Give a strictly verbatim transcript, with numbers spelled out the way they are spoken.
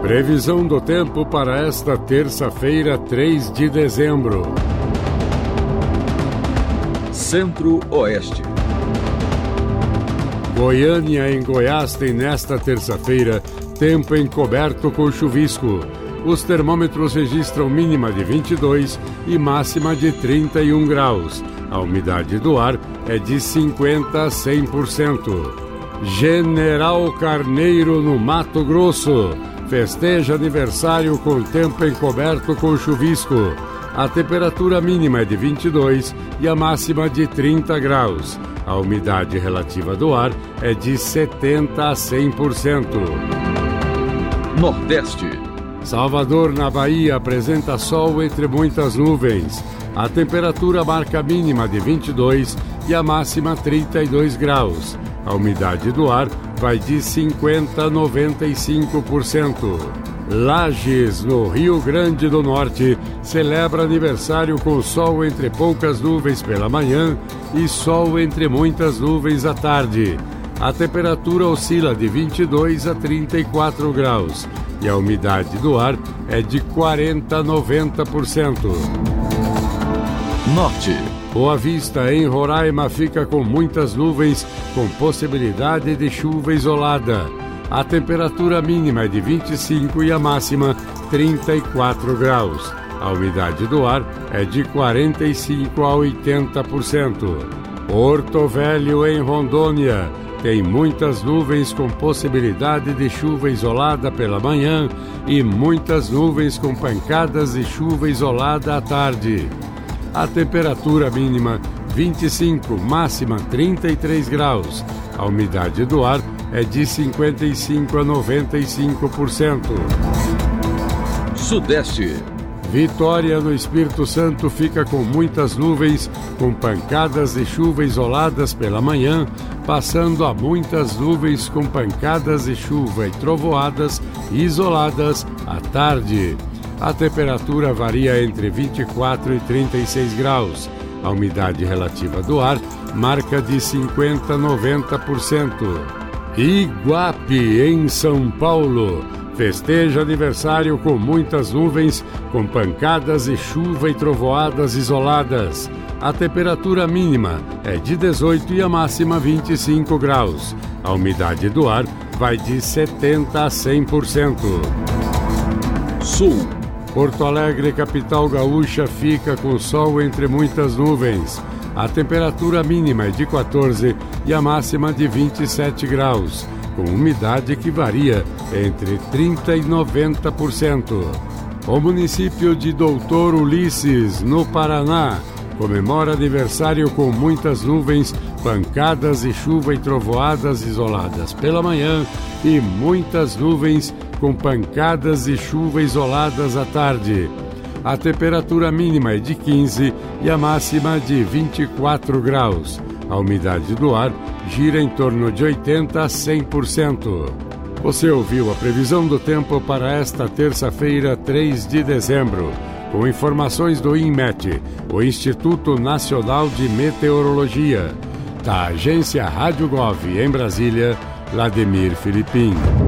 Previsão do tempo para esta terça-feira, três de dezembro. Centro-Oeste. Goiânia, em Goiás, tem nesta terça-feira tempo encoberto com chuvisco. Os termômetros registram mínima de vinte e dois e máxima de trinta e um graus. A umidade do ar é de cinquenta a cem por cento. General Carneiro, no Mato Grosso, festeja aniversário com tempo encoberto com chuvisco. A temperatura mínima é de vinte e dois e a máxima de trinta graus. A umidade relativa do ar é de setenta a cem por cento. Nordeste. Salvador, na Bahia, apresenta sol entre muitas nuvens. A temperatura marca a mínima de vinte e dois e a máxima trinta e dois graus. A umidade do ar vai de cinquenta a noventa e cinco por cento. Lages, no Rio Grande do Norte, celebra aniversário com sol entre poucas nuvens pela manhã e sol entre muitas nuvens à tarde. A temperatura oscila de vinte e dois a trinta e quatro graus e a umidade do ar é de quarenta a noventa por cento. Norte. Boa Vista, em Roraima, fica com muitas nuvens, com possibilidade de chuva isolada. A temperatura mínima é de vinte e cinco e a máxima trinta e quatro graus. A umidade do ar é de quarenta e cinco a oitenta por cento. Porto Velho, em Rondônia, tem muitas nuvens com possibilidade de chuva isolada pela manhã e muitas nuvens com pancadas de chuva isolada à tarde. A temperatura mínima vinte e cinco, máxima trinta e três graus. A umidade do ar é de cinquenta e cinco a noventa e cinco por cento. Sudeste. Vitória, no Espírito Santo, fica com muitas nuvens, com pancadas de chuva isoladas pela manhã, passando a muitas nuvens com pancadas de chuva e trovoadas isoladas à tarde. A temperatura varia entre vinte e quatro e trinta e seis graus. A umidade relativa do ar marca de cinquenta a noventa por cento. Iguape, em São Paulo, festeja aniversário com muitas nuvens, com pancadas de chuva e trovoadas isoladas. A temperatura mínima é de dezoito e a máxima vinte e cinco graus. A umidade do ar vai de setenta a cem por cento. Sul. Porto Alegre, capital gaúcha, fica com sol entre muitas nuvens. A temperatura mínima é de quatorze e a máxima de vinte e sete graus, com umidade que varia entre trinta e noventa por cento. O município de Doutor Ulisses, no Paraná, comemora aniversário com muitas nuvens, pancadas de chuva e trovoadas isoladas pela manhã e muitas nuvens com pancadas de chuva isoladas à tarde. A temperatura mínima é de quinze e a máxima de vinte e quatro graus. A umidade do ar gira em torno de oitenta a cem por cento. Você ouviu a previsão do tempo para esta terça-feira, três de dezembro, com informações do INMET, o Instituto Nacional de Meteorologia. Da agência Rádio Gov, em Brasília, Vladimir Filipim.